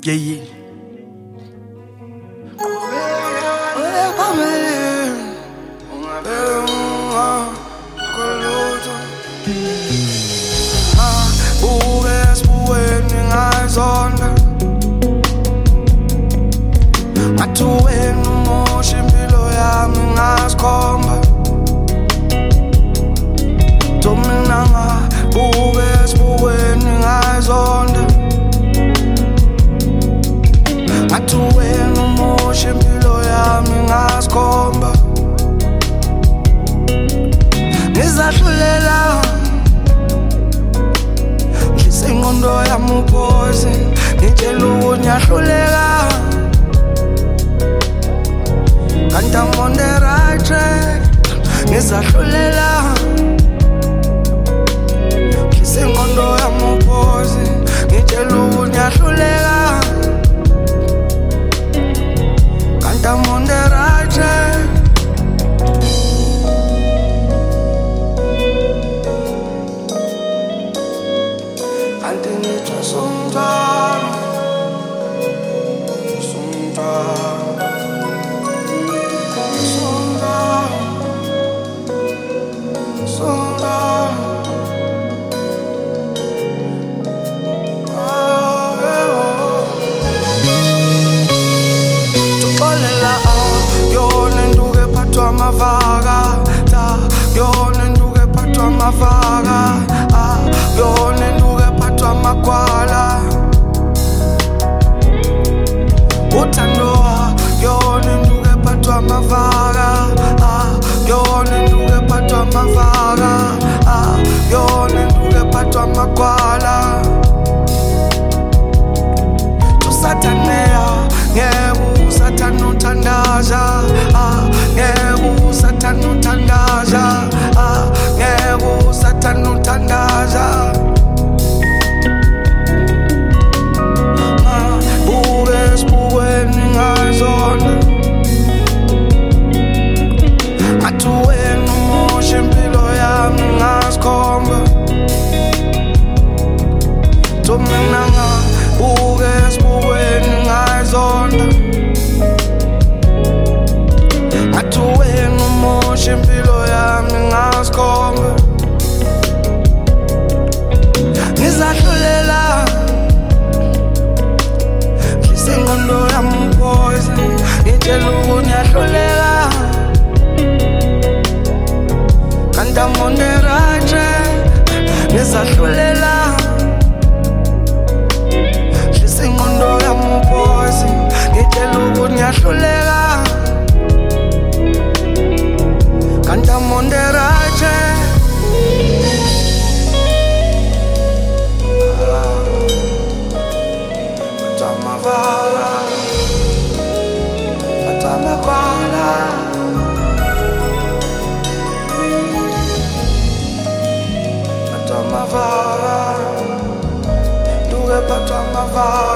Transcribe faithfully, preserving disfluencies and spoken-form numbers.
yeah. Nizahlulela ngisengondo yamuphozi ngitshela ukuthi ngiyahluleka kanti I'm on the right track. Nizahlulela ngisengondo yamuphozi ngitshela ukuthi ngiyahluleka kanti I'm on the right track. Sometimes, sometimes, sometimes, sometimes. Tukolela yona nduke patwa mavaga, ta yona nduke patwa mavaga, ah yona nduke patwa makwala. Utandoa yona nduke patwa mavaga, ah yona nduke patwa mavaga, ah yona nduke patwa makwala. Tusatanea ngebu satanu tandaza, ah ngebu satanu tandaza, ah ngebu satanu tandaza. Nizahlulela ngisengondo yamuphozi ngitshela ukuthi ngiyahluleka kanti I'm on the right track. Nizahlulela ngisengondo yamuphozi ngitshela ukuthi ngiyahluleka kanti I'm on the right track. Atamavala, Atamavala, Atamavala, Duke Atamavala.